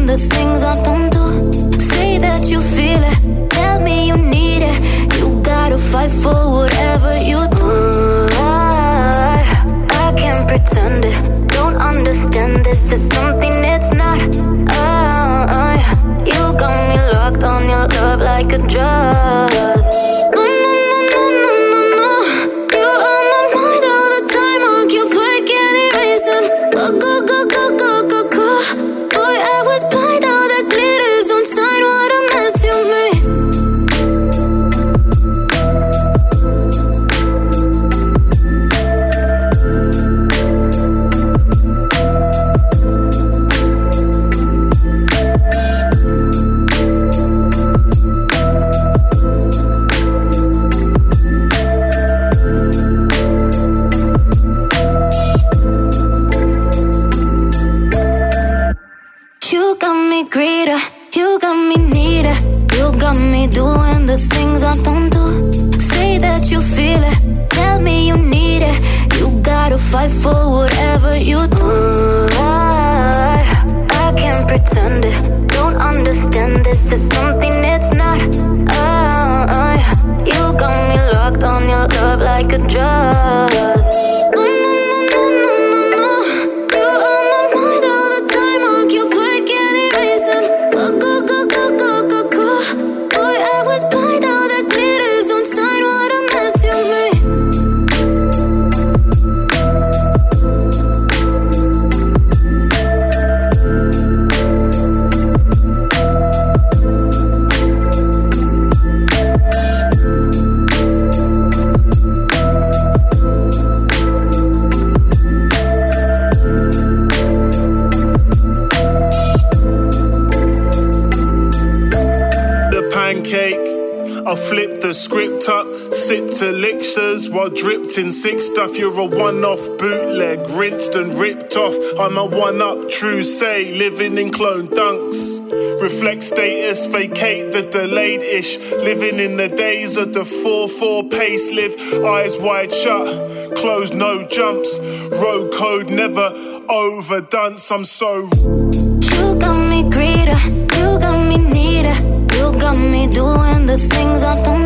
the things I don't do. Say that you feel it, tell me you need it. You gotta fight for whatever you do. I can't pretend it, don't understand this is something it's not. You got me locked on your love like a drug. Doing the things I don't do. Say that you feel it, tell me you need it. You gotta fight for whatever you do. I can't pretend it, don't understand this is something it's not. You got me locked on your love like a drug. I flip the script up, sip to elixirs while dripped in sick stuff. You're a one-off bootleg, rinsed and ripped off. I'm a one-up, true say, living in clone dunks. Reflect status, vacate the delayed-ish. Living in the days of the 4-4 pace, live eyes wide shut, closed no jumps. Road code never overdone, I'm so... You got me greedy, you got me needy. You got me doing the things I don't